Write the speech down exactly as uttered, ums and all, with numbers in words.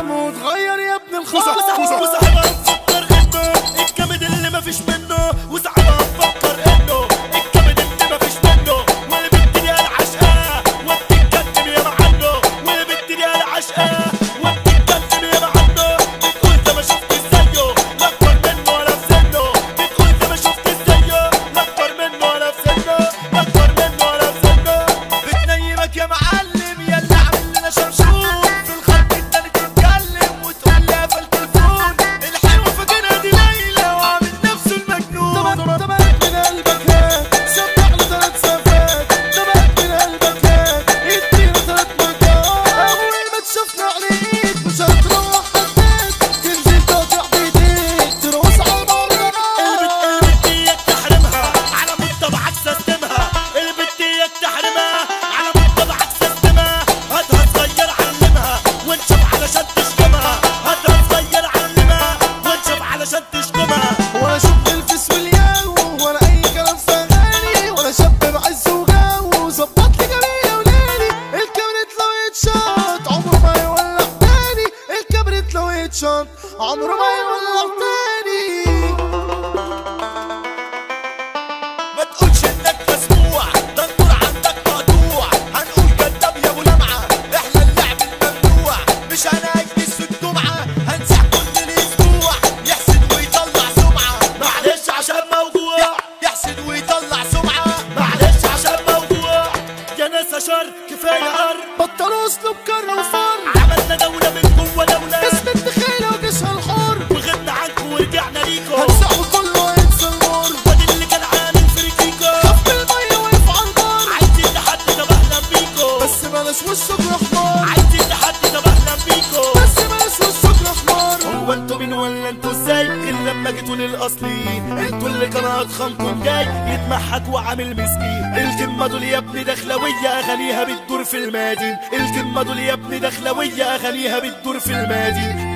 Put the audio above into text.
الكلام وتغير يا ابن الخصم. وصاحبها مفكر انه الكبد اللي مفيش منه، وصاحبها مفكر انه الكبد اللي مفيش منه، والبنت دي انا عشقاه وبتتكلم يا معلو، والبنت دي انا عشقاه وبتتكلم يا معلو. بتقول ده ما شفت زيه لا اكبر منه ولا في سنه، بتقول ده ما شفت زيه لا اكبر منه ولا في سنه، لا اكبر منه ولا في سنه. بتنيمك يا معلم يلا عامل لنا شمشون في الخط التاني، تتكلم وتقول لي قفل تليفون. الحلوه فاكرها دي ليلى وعامل نفسه المجنون. طبقت من قلبك هات سبح له تلات سفات، طبقت من قلبك هات ادينا تلات مرات. اول ما تشوفنا عليك مش هتروح حدك، تنزل تقطع بايديك ترقص على المهرجانات. البت اياك تحرمها على مود طبعك سيستمها، البت اياك تحرمها على مود طبعك سيستمها. هاتها صغير علمها وانشف علشان تشتمها، هاتها صغير علمها وانشف علشان تشتمها. ولا شوف الفس والياو ولا اي كلام فغالي، ولا شاب بعز وجو ظبط لي جميله وليلي. الكبريت لو يتشاط عمره ما يولع تاني، الكبريت لو يتشاط عمره ما يولع تاني. ما تقولش انك مسموع ده النور عندك مقطوع، هنقول كداب يا ابو لمعه احنا اللعب الممنوع. مش هنأجلس الجمعه هنسح كل الاسبوع، يحسد ويطلع سمعه معلش عشان موجوع، يحسد ويطلع سمعه معلش عشان موجوع. يا ناس شر كفايه قر، بطلوا اسلوب كر وفر، عملنا دوله من جوه دوله اسم الدخيله وجيشها الحر. وغبنا عنكم ورجعنا ليكم، هنسحوا كله ينسى النور، وادي اللي كان عامل فريكيكو خف الميه وقف على البر. عايزين لحد طب اهلا بيكو، بس بلاش وشك احمر، عايزين لحد طب اهلا بيكو. بس بلاش وشك احمر. هو انتوا مين ولا انتوا ازاي؟ غير لما جيتوا للاصليين انتوا اللي كان اضخمكم جاي يتمحك وعامل مسكين. الكلمه دول يا ابني دخلويه اغانيها بتدور في المدين، الكلمه دول يا ابني دخلويه اغانيها بتدور في المدين.